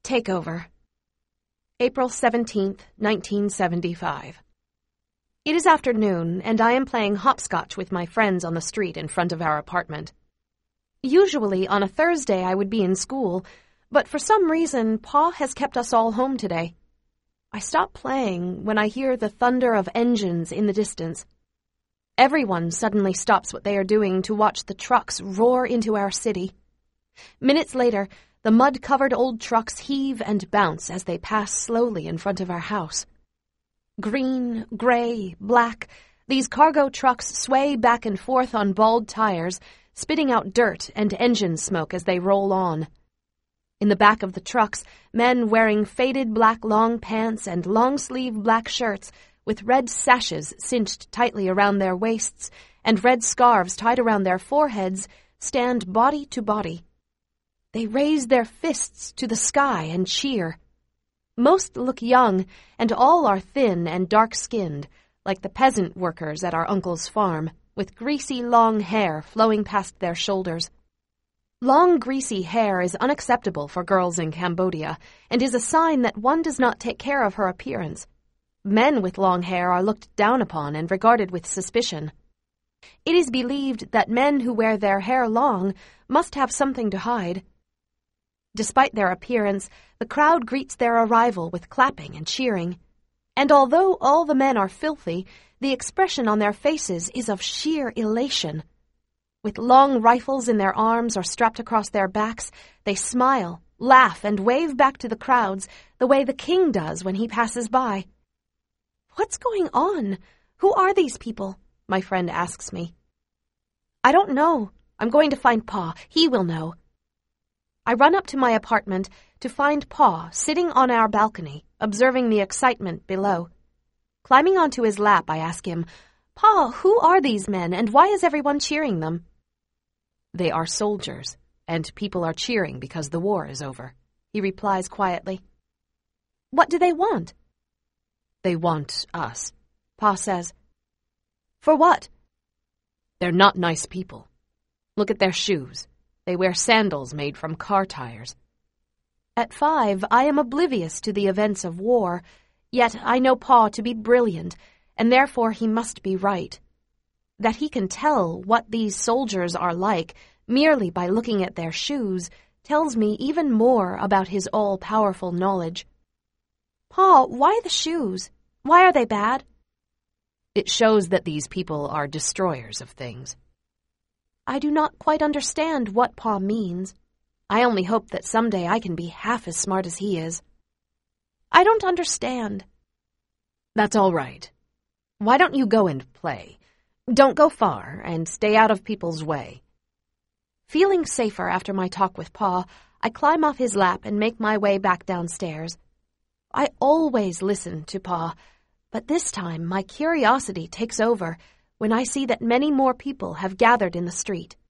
Takeover. April 17th, 1975. It is afternoon, and I am playing hopscotch with my friends on the street in front of our apartment. Usually, on a Thursday, I would be in school, but for some reason, Pa has kept us all home today. I stop playing when I hear the thunder of engines in the distance. Everyone suddenly stops what they are doing to watch the trucks roar into our city. Minutes later, the mud-covered old trucks heave and bounce as they pass slowly in front of our house. Green, gray, black, these cargo trucks sway back and forth on bald tires, spitting out dirt and engine smoke as they roll on. In the back of the trucks, men wearing faded black long pants and long-sleeve black shirts with red sashes cinched tightly around their waists and red scarves tied around their foreheads stand body to body. They raise their fists to the sky and cheer. Most look young, and all are thin and dark-skinned, like the peasant workers at our uncle's farm, with greasy long hair flowing past their shoulders. Long, greasy hair is unacceptable for girls in Cambodia, and is a sign that one does not take care of her appearance. Men with long hair are looked down upon and regarded with suspicion. It is believed that men who wear their hair long must have something to hide. Despite their appearance, the crowd greets their arrival with clapping and cheering. And although all the men are filthy, the expression on their faces is of sheer elation. With long rifles in their arms or strapped across their backs, they smile, laugh, and wave back to the crowds the way the king does when he passes by. "What's going on? Who are these people?" my friend asks me. "I don't know. I'm going to find Pa. He will know." I run up to my apartment to find Pa sitting on our balcony, observing the excitement below. Climbing onto his lap, I ask him, "Pa, who are these men, and why is everyone cheering them?" "They are soldiers, and people are cheering because the war is over," he replies quietly. "What do they want?" "They want us," Pa says. "For what?" "They're not nice people. Look at their shoes. They wear sandals made from car tires." At 5, I am oblivious to the events of war, yet I know Pa to be brilliant, and therefore he must be right. That he can tell what these soldiers are like merely by looking at their shoes tells me even more about his all-powerful knowledge. "Pa, why the shoes? Why are they bad?" "It shows that these people are destroyers of things." I do not quite understand what Pa means. I only hope that someday I can be half as smart as he is. "I don't understand." "That's all right. Why don't you go and play? Don't go far, and stay out of people's way." Feeling safer after my talk with Pa, I climb off his lap and make my way back downstairs. I always listen to Pa, but this time my curiosity takes over when I see that many more people have gathered in the street.